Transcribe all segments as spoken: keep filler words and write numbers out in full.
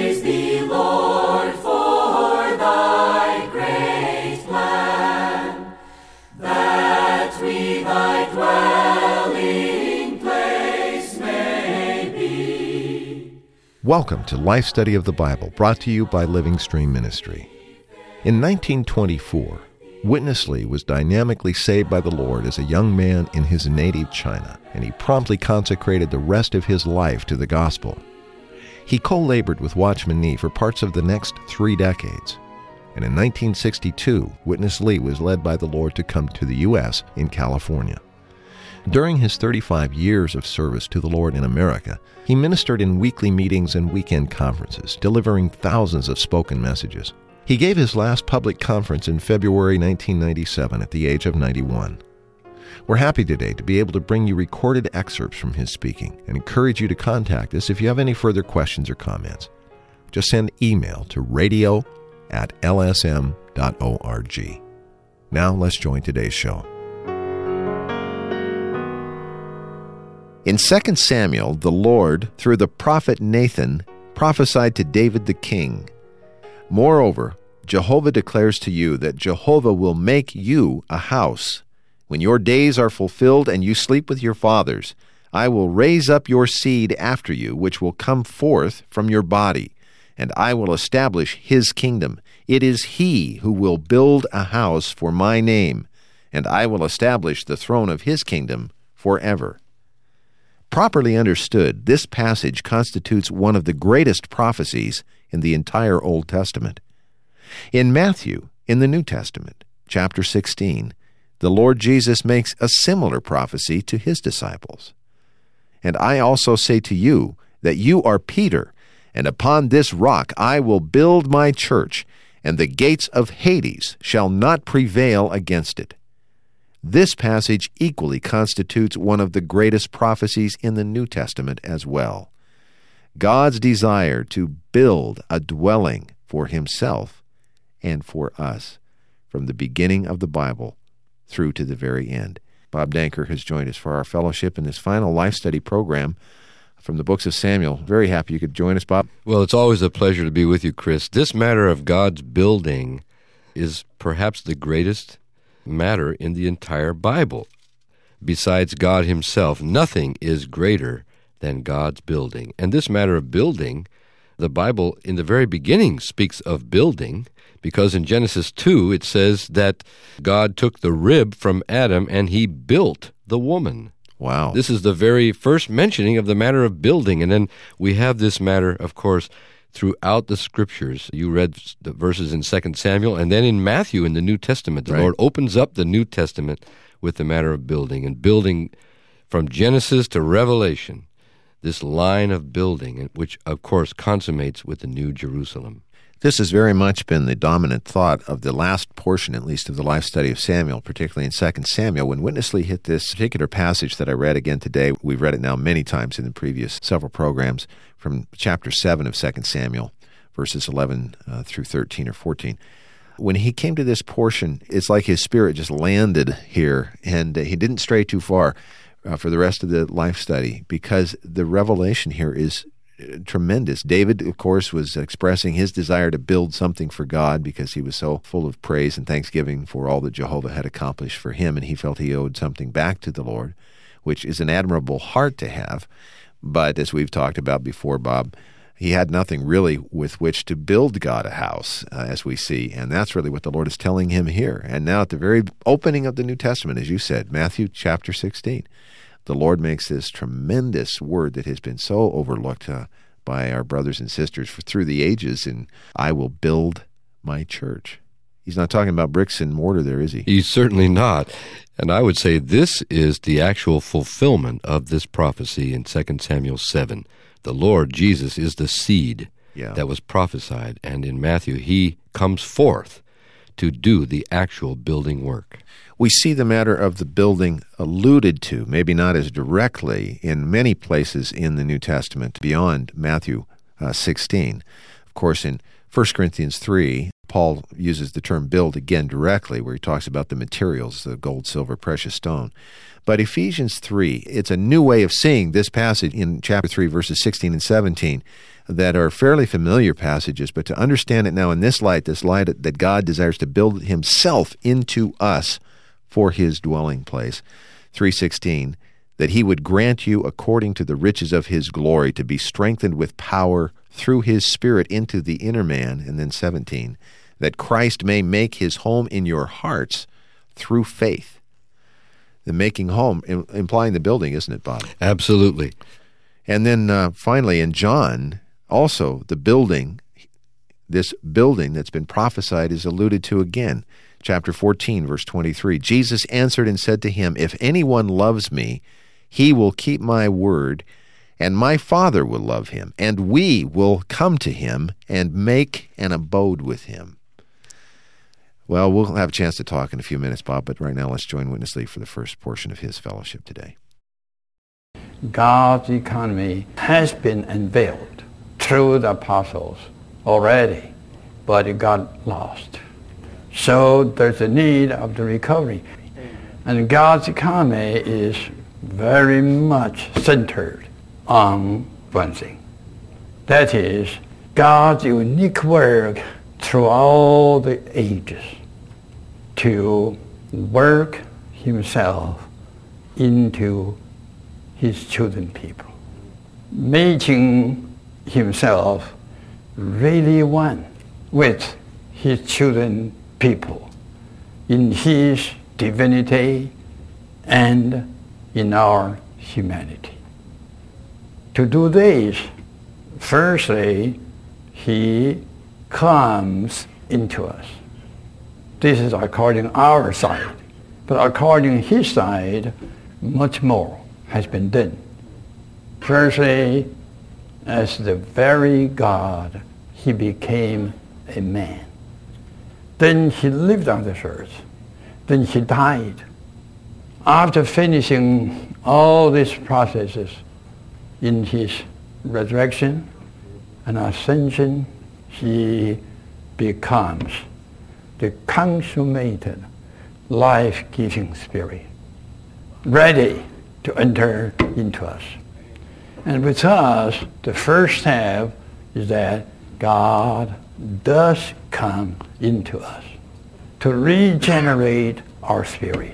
Praise thee, Lord, for thy great plan, that we thy dwelling place may be. Welcome to Life Study of the Bible, brought to you by Living Stream Ministry. In nineteen twenty-four, Witness Lee was dynamically saved by the Lord as a young man in his native China, and he promptly consecrated the rest of his life to the gospel. He co-labored with Watchman Nee for parts of the next three decades, and in nineteen sixty-two, Witness Lee was led by the Lord to come to the U S in California. During his thirty-five years of service to the Lord in America, he ministered in weekly meetings and weekend conferences, delivering thousands of spoken messages. He gave his last public conference in February nineteen ninety-seven at the age of ninety-one. We're happy today to be able to bring you recorded excerpts from his speaking and encourage you to contact us if you have any further questions or comments. Just send email to radio at l s m dot org. Now let's join today's show. In Second Samuel, the Lord, through the prophet Nathan, prophesied to David the king. Moreover, Jehovah declares to you that Jehovah will make you a house. When your days are fulfilled and you sleep with your fathers, I will raise up your seed after you, which will come forth from your body, and I will establish his kingdom. It is he who will build a house for my name, and I will establish the throne of his kingdom forever. Properly understood, this passage constitutes one of the greatest prophecies in the entire Old Testament. In Matthew, in the New Testament, chapter sixteen, the Lord Jesus makes a similar prophecy to his disciples. And I also say to you that you are Peter, and upon this rock I will build my church, and the gates of Hades shall not prevail against it. This passage equally constitutes one of the greatest prophecies in the New Testament as well. God's desire to build a dwelling for himself and for us from the beginning of the Bible through to the very end. Bob Danker has joined us for our fellowship in this final life study program from the books of Samuel. Very happy you could join us, Bob. Well, it's always a pleasure to be with you, Chris. This matter of God's building is perhaps the greatest matter in the entire Bible. Besides God himself, nothing is greater than God's building. And this matter of building, the Bible in the very beginning speaks of building, because in Genesis two it says that God took the rib from Adam and he built the woman. Wow. This is the very first mentioning of the matter of building. And then we have this matter, of course, throughout the Scriptures. You read the verses in Second Samuel, and then in Matthew in the New Testament. The Right. Lord opens up the New Testament with the matter of building, and building from Genesis to Revelation, this line of building, which, of course, consummates with the New Jerusalem. This has very much been the dominant thought of the last portion, at least, of the life study of Samuel, particularly in Second Samuel. When Witness Lee hit this particular passage that I read again today, we've read it now many times in the previous several programs, from chapter seven of Second Samuel, verses eleven uh, through thirteen or fourteen. When he came to this portion, it's like his spirit just landed here, and uh, he didn't stray too far uh, for the rest of the life study, because the revelation here is tremendous. David, of course, was expressing his desire to build something for God because he was so full of praise and thanksgiving for all that Jehovah had accomplished for him, and he felt he owed something back to the Lord, which is an admirable heart to have. But as we've talked about before, Bob, he had nothing really with which to build God a house, uh, as we see, and that's really what the Lord is telling him here. And now at the very opening of the New Testament, as you said, Matthew chapter sixteen, the Lord makes this tremendous word that has been so overlooked uh, by our brothers and sisters for, through the ages, and I will build my church. He's not talking about bricks and mortar there, is he? He's certainly not. And I would say this is the actual fulfillment of this prophecy in Second Samuel seven. The Lord Jesus is the seed yeah. that was prophesied, and in Matthew he comes forth to do the actual building work. We see the matter of the building alluded to, maybe not as directly, in many places in the New Testament beyond Matthew uh, sixteen. Of course, in First Corinthians three, Paul uses the term build again directly, where he talks about the materials, the gold, silver, precious stone. But Ephesians three, it's a new way of seeing this passage in chapter three, verses sixteen and seventeen. that are fairly familiar passages, but to understand it now in this light, this light that God desires to build himself into us for his dwelling place. three sixteen, that he would grant you according to the riches of his glory to be strengthened with power through his Spirit into the inner man. And then seventeen, that Christ may make his home in your hearts through faith. The making home, implying the building, isn't it, Bob? Absolutely. And then uh, finally in John, also the building, this building that's been prophesied is alluded to again. Chapter fourteen, verse twenty-three, Jesus answered and said to him, if anyone loves me, he will keep my word, and my Father will love him, and we will come to him and make an abode with him. Well, we'll have a chance to talk in a few minutes, Bob, but right now let's join Witness Lee for the first portion of his fellowship today. God's economy has been unveiled through the apostles already, but it got lost. So there's a need of the recovery. And God's economy is very much centered on one thing. That is God's unique work through all the ages to work himself into his chosen people, making himself really one with his chosen people in his divinity and in our humanity. To do this, firstly, he comes into us. This is according to our side. But according to his side, much more has been done. Firstly, as the very God, he became a man. Then he lived on this earth. Then he died. After finishing all these processes in his resurrection and ascension, he becomes the consummated life-giving Spirit, ready to enter into us. And with us, the first step is that God does come into us to regenerate our spirit.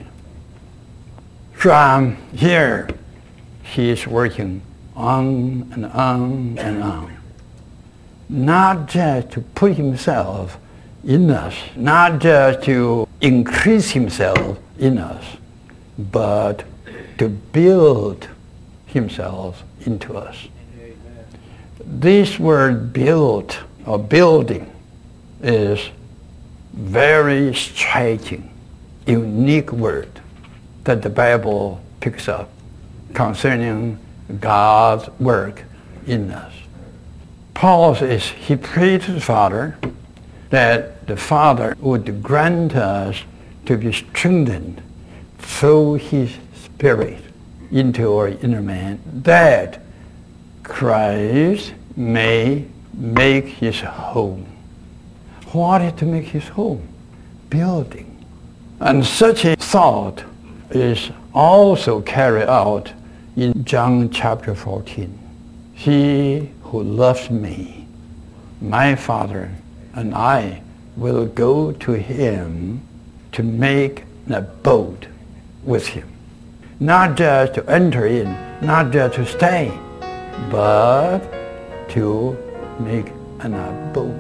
From here, he is working on and on and on. Not just to put himself in us, not just to increase himself in us, but to build himself into us. This word build or building is very striking, unique word that the Bible picks up concerning God's work in us. Paul says he prayed to the Father that the Father would grant us to be strengthened through his Spirit into our inner man, that Christ may make his home. What is to make his home? Building. And such a thought is also carried out in John chapter fourteen. He who loves me, my Father, and I will go to him to make an abode with him. Not just to enter in, not just to stay, but to make an abode.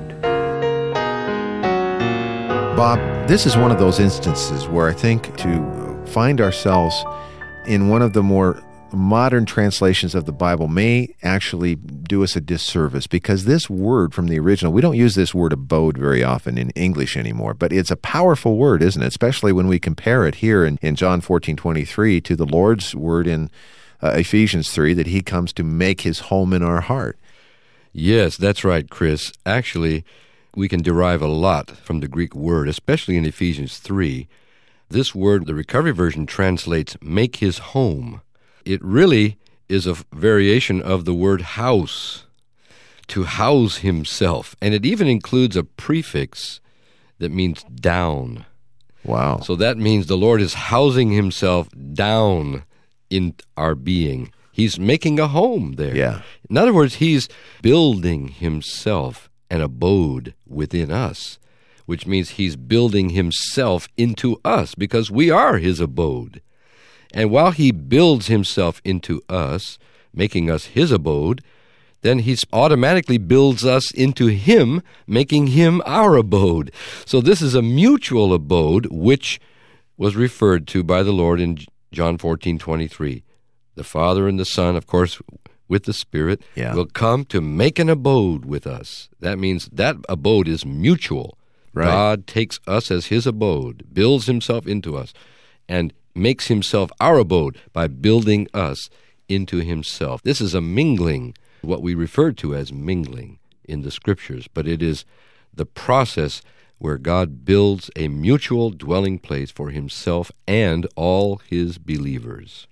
Bob, this is one of those instances where I think to find ourselves in one of the more modern translations of the Bible may actually do us a disservice, because this word from the original, we don't use this word abode very often in English anymore, but it's a powerful word, isn't it? Especially when we compare it here in, in John fourteen twenty-three to the Lord's word in uh, Ephesians three, that he comes to make his home in our heart. Yes, that's right, Chris. Actually, we can derive a lot from the Greek word, especially in Ephesians three. This word, the Recovery Version translates make his home. It really is a variation of the word house, to house himself. And it even includes a prefix that means down. Wow. So that means the Lord is housing himself down in our being. He's making a home there. Yeah. In other words, he's building himself an abode within us, which means he's building himself into us because we are his abode. And while he builds himself into us, making us his abode, then he automatically builds us into him, making him our abode. So this is a mutual abode, which was referred to by the Lord in John fourteen twenty-three. The Father and the Son, of course, with the Spirit, yeah. will come to make an abode with us. That means that abode is mutual. Right. God takes us as his abode, builds himself into us, and makes himself our abode by building us into himself. This is a mingling, what we refer to as mingling in the Scriptures, but it is the process where God builds a mutual dwelling place for himself and all his believers.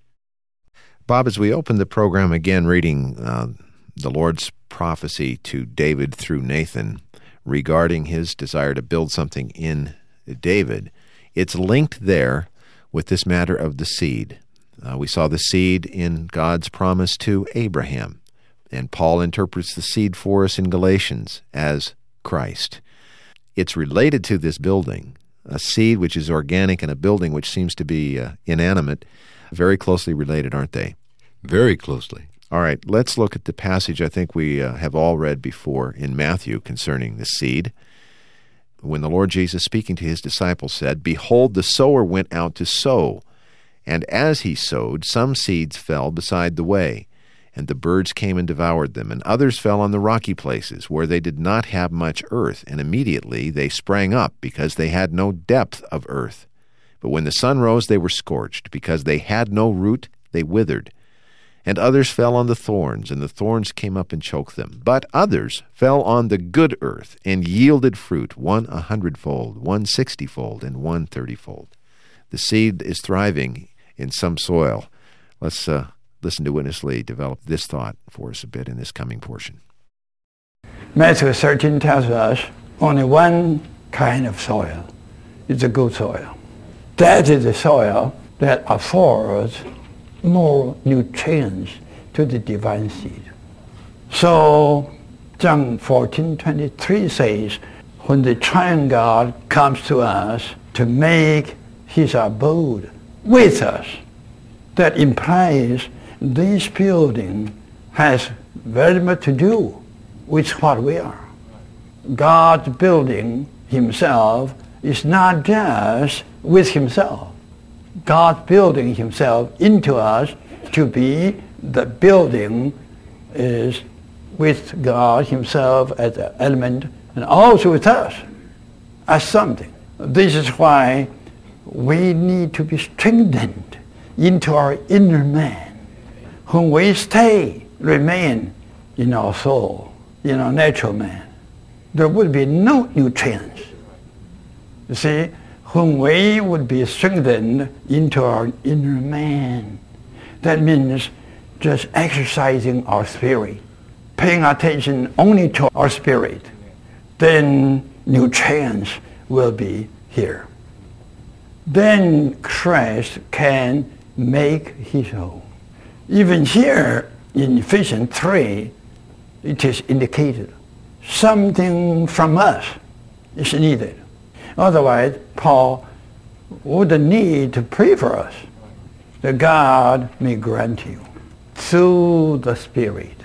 Bob, as we open the program again, reading uh, the Lord's prophecy to David through Nathan regarding his desire to build something in David, it's linked there with this matter of the seed. Uh, we saw the seed in God's promise to Abraham, and Paul interprets the seed for us in Galatians as Christ. It's related to this building, a seed which is organic and a building which seems to be uh, inanimate, very closely related, aren't they? Very closely. All right, let's look at the passage I think we uh, have all read before in Matthew concerning the seed. When the Lord Jesus, speaking to his disciples, said, "Behold, the sower went out to sow. And as he sowed, some seeds fell beside the way, and the birds came and devoured them. And others fell on the rocky places, where they did not have much earth. And immediately they sprang up, because they had no depth of earth. But when the sun rose, they were scorched. Because they had no root, they withered. And others fell on the thorns, and the thorns came up and choked them. But others fell on the good earth, and yielded fruit, one a hundredfold, one sixtyfold, and one thirtyfold." The seed is thriving in some soil. Let's uh, listen to Witness Lee develop this thought for us a bit in this coming portion. Matthew thirteen tells us only one kind of soil is a good soil. That is the soil that affords more nutrients to the divine seed. So John fourteen twenty-three says, when the triune God comes to us to make his abode with us, that implies this building has very much to do with what we are. God building himself is not just with himself. God building himself into us to be the building is with God himself as an element and also with us as something. This is why we need to be strengthened into our inner man. When we stay, remain in our soul, in our natural man, there would be no nutrients. You see, when we would be strengthened into our inner man, that means just exercising our spirit, paying attention only to our spirit, then nutrients will be here. Then Christ can make his home. Even here in Ephesians three, it is indicated something from us is needed. Otherwise, Paul wouldn't need to pray for us, that God may grant you through the Spirit.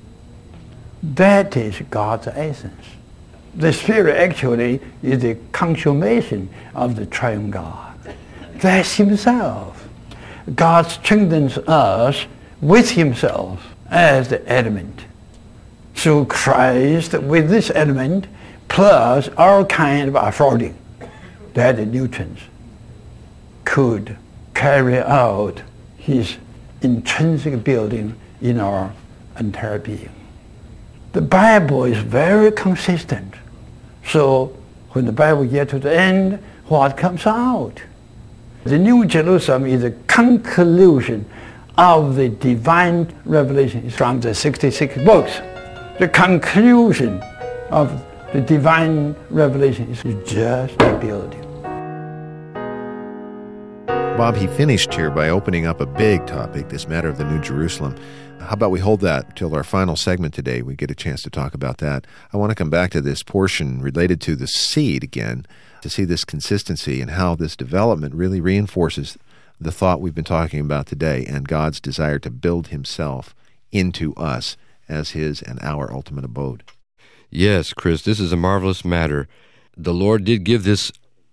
That is God's essence. The Spirit actually is the consummation of the triune God. That's himself. God strengthens us with himself as the element. Through Christ, with this element, plus our kind of affording, that the nutrients could carry out his intrinsic building in our entire being. The Bible is very consistent. So when the Bible gets to the end, what comes out? The New Jerusalem is the conclusion of the divine revelation from the sixty-six books. The conclusion of the divine revelation is just a building. Bob, he finished here by opening up a big topic, this matter of the New Jerusalem. How about we hold that till our final segment today? We get a chance to talk about that. I want to come back to this portion related to the seed again, to see this consistency and how this development really reinforces the thought we've been talking about today and God's desire to build himself into us as his and our ultimate abode. Yes, Chris, this is a marvelous matter. The Lord did give this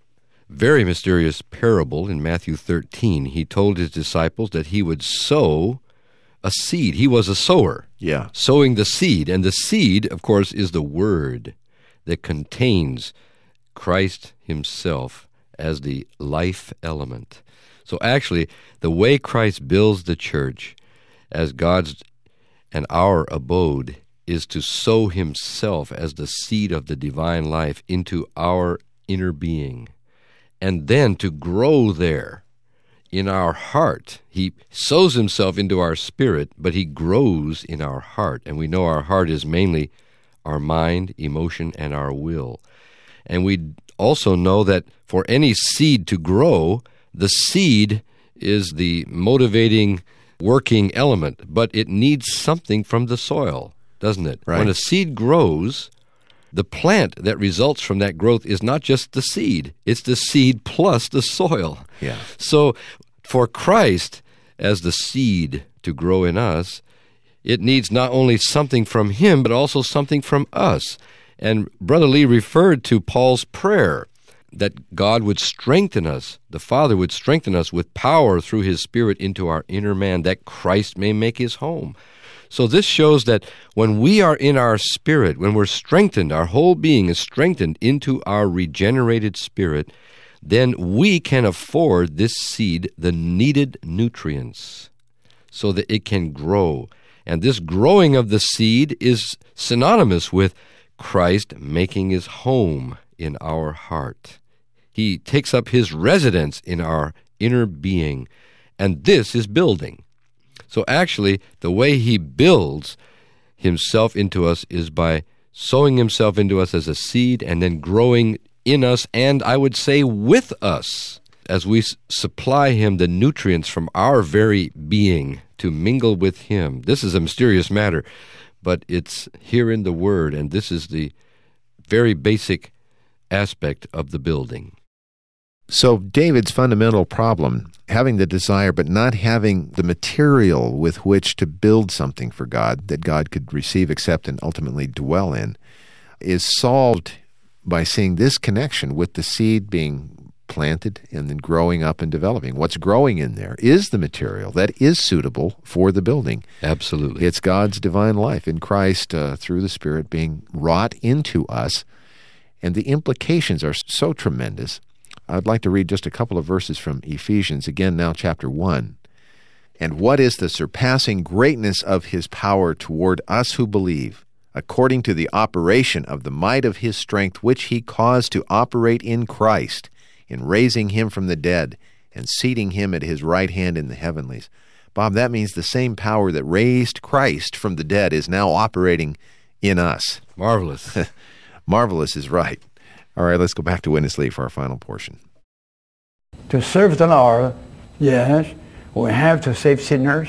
very mysterious parable in Matthew thirteen. He told his disciples that he would sow a seed. He was a sower. Yeah. Sowing the seed. And the seed, of course, is the word that contains Christ himself as the life element. So actually, the way Christ builds the church as God's and our abode is to sow himself as the seed of the divine life into our inner being, and then to grow there in our heart. He sows himself into our spirit, but he grows in our heart. And we know our heart is mainly our mind, emotion, and our will. And we also know that for any seed to grow, the seed is the motivating, working element, but it needs something from the soil, doesn't it? Right. When a seed grows, the plant that results from that growth is not just the seed, it's the seed plus the soil. Yeah. So for Christ as the seed to grow in us, it needs not only something from him, but also something from us. And Brother Lee referred to Paul's prayer that God would strengthen us, the Father would strengthen us with power through his Spirit into our inner man, that Christ may make his home. So this shows that when we are in our spirit, when we're strengthened, our whole being is strengthened into our regenerated spirit, then we can afford this seed the needed nutrients so that it can grow. And this growing of the seed is synonymous with Christ making his home in our heart. He takes up his residence in our inner being, and this is building. So actually, the way he builds himself into us is by sowing himself into us as a seed and then growing in us, and I would say with us, as we s- supply him the nutrients from our very being to mingle with him. This is a mysterious matter, but it's here in the Word, and this is the very basic aspect of the building. So David's fundamental problem, having the desire but not having the material with which to build something for God that God could receive, accept, and ultimately dwell in, is solved by seeing this connection with the seed being planted and then growing up and developing. What's growing in there is the material that is suitable for the building. Absolutely. It's God's divine life in Christ uh, through the Spirit being wrought into us, and the implications are so tremendous. I'd like to read just a couple of verses from Ephesians, again now chapter one. And what is the surpassing greatness of his power toward us who believe, according to the operation of the might of his strength, which he caused to operate in Christ, in raising him from the dead and seating him at his right hand in the heavenlies. Bob, that means the same power that raised Christ from the dead is now operating in us. Marvelous. Marvelous is right. All right, let's go back to Witness Lee for our final portion. To serve the Lord, yes, we have to save sinners.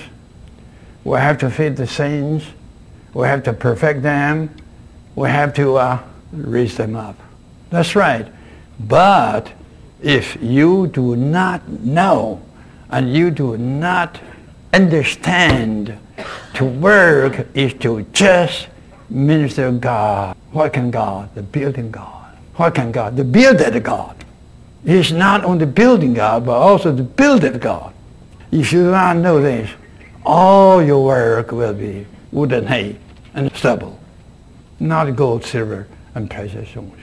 We have to feed the saints. We have to perfect them. We have to uh, raise them up. That's right. But if you do not know and you do not understand, to work is to just minister God. What can God? The building God. What can God? The builded God. He's not only building God, but also the builded God. If you do not know this, all your work will be wood and hay and stubble, not gold, silver, and precious stones.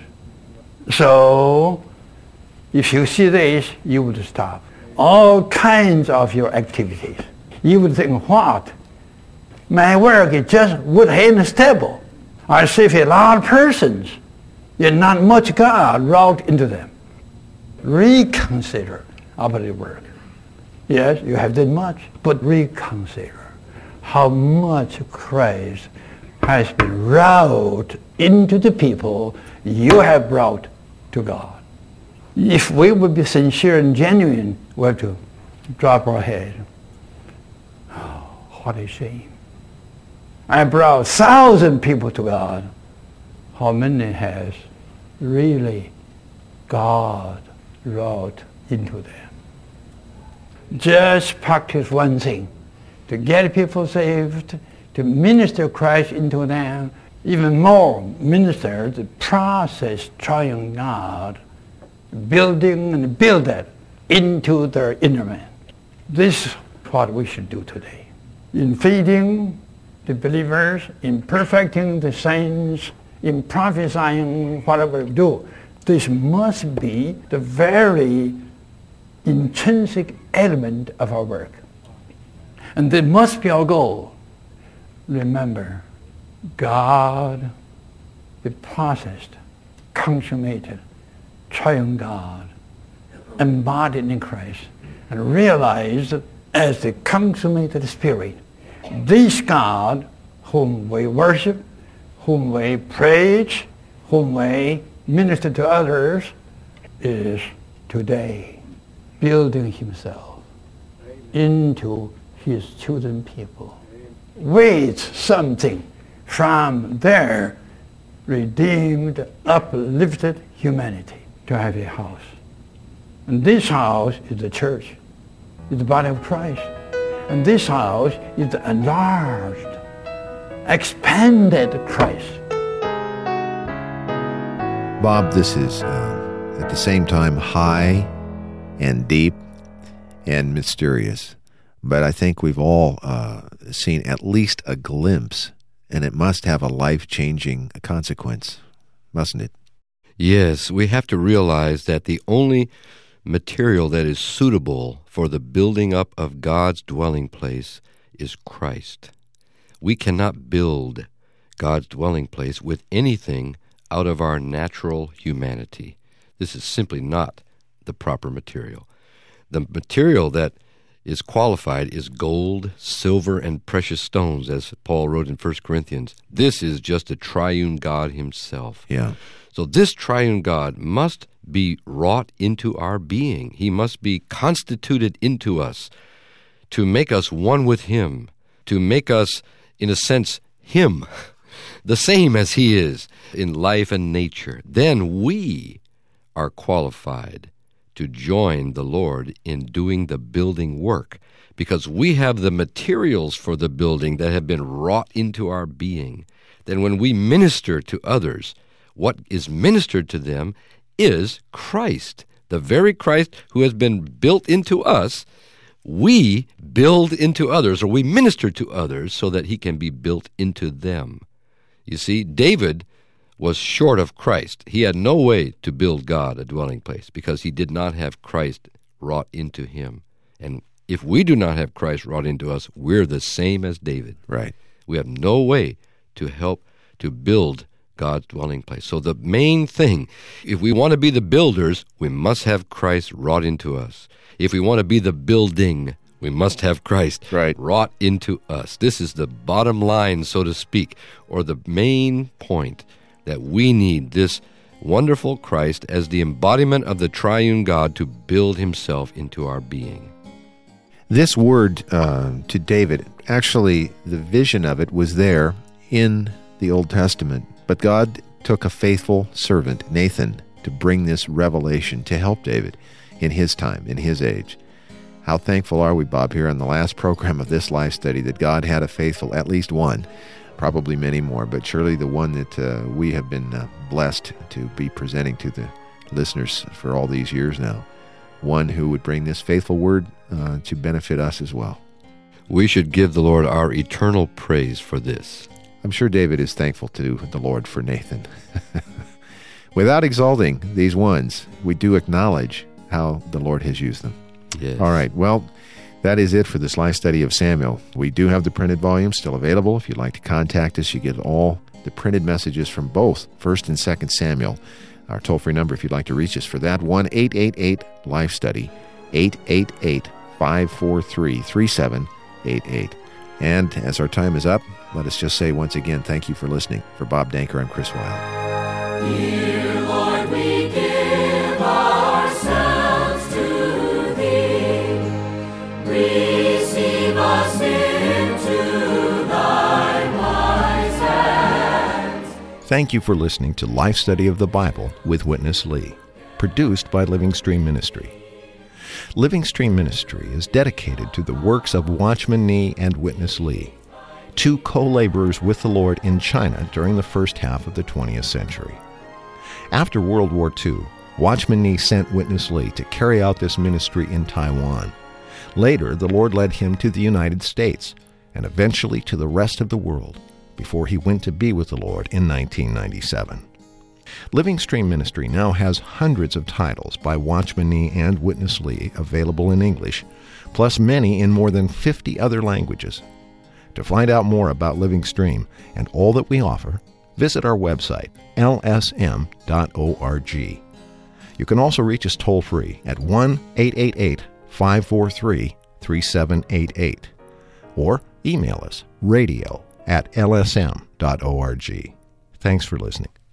So, if you see this, you would stop all kinds of your activities. You would think, what? My work is just wood, hay, and stubble. I save a lot of persons. Yet not much God wrought into them. Reconsider about the work. Yes, you have done much, but reconsider how much Christ has been wrought into the people you have brought to God. If we would be sincere and genuine, we have to drop our head. Oh, what a shame. I brought a thousand people to God. How many has really God wrought into them? Just practice one thing, to get people saved, to minister Christ into them, even more minister the process trying God, building and build that into their inner man. This is what we should do today. In feeding the believers, in perfecting the saints, in prophesying, whatever we do, this must be the very intrinsic element of our work. And that must be our goal. Remember, God, the processed, consummated, triune God, embodied in Christ, and realized as the consummated Spirit, this God whom we worship, whom we preach, whom we minister to others, is today building himself into his chosen people with something from their redeemed, uplifted humanity to have a house. And this house is the church, is the body of Christ. And this house is the enlarged, expanded Christ. Bob, this is uh, at the same time high and deep and mysterious. But I think we've all uh, seen at least a glimpse, and it must have a life-changing consequence, mustn't it? Yes, we have to realize that the only material that is suitable for the building up of God's dwelling place is Christ. We cannot build God's dwelling place with anything out of our natural humanity. This is simply not the proper material. The material that is qualified is gold, silver, and precious stones, as Paul wrote in First Corinthians. This is just the triune God himself. Yeah. So this triune God must be wrought into our being. He must be constituted into us to make us one with him, to make us, in a sense, him, the same as he is in life and nature. Then we are qualified to join the Lord in doing the building work, because we have the materials for the building that have been wrought into our being. Then when we minister to others, what is ministered to them is Christ, the very Christ who has been built into us. We build into others, or we minister to others so that he can be built into them. You see, David was short of Christ. He had no way to build God a dwelling place because he did not have Christ wrought into him. And if we do not have Christ wrought into us, we're the same as David. Right. We have no way to help to build God's dwelling place. So the main thing, if we want to be the builders, we must have Christ wrought into us. If we want to be the building, we must have Christ right. wrought into us. This is the bottom line, so to speak, or the main point, that we need this wonderful Christ as the embodiment of the triune God to build himself into our being. This word uh, to David, actually the vision of it was there in the Old Testament, but God took a faithful servant, Nathan, to bring this revelation to help David in his time, in his age. How thankful are we, Bob, here on the last program of this life study, that God had a faithful, at least one, probably many more, but surely the one that uh, we have been uh, blessed to be presenting to the listeners for all these years now. One who would bring this faithful word uh, to benefit us as well. We should give the Lord our eternal praise for this. I'm sure David is thankful to the Lord for Nathan. Without exalting these ones, we do acknowledge how the Lord has used them. Yes. All right, well, that is it for this life study of Samuel. We do have the printed volume still available. If you'd like to contact us, you get all the printed messages from both First and Second Samuel. Our toll-free number, if you'd like to reach us for that, one eight eight eight Life Study, eight eight eight, five four three, three seven eight eight. And as our time is up, let us just say once again, thank you for listening. For Bob Danker, I'm Chris Wilde. Dear Lord, we give ourselves to Thee. Thank you for listening to Life Study of the Bible with Witness Lee, produced by Living Stream Ministry. Living Stream Ministry is dedicated to the works of Watchman Nee and Witness Lee, two co-laborers with the Lord in China during the first half of the twentieth century. After World War Two, Watchman Nee sent Witness Lee to carry out this ministry in Taiwan. Later, the Lord led him to the United States and eventually to the rest of the world before he went to be with the Lord in nineteen ninety-seven. Living Stream Ministry now has hundreds of titles by Watchman Nee and Witness Lee available in English, plus many in more than fifty other languages. To find out more about Living Stream and all that we offer, visit our website, L S M dot org. You can also reach us toll-free at one eight eight eight, five four three, three seven eight eight or email us radio at L S M dot org. Thanks for listening.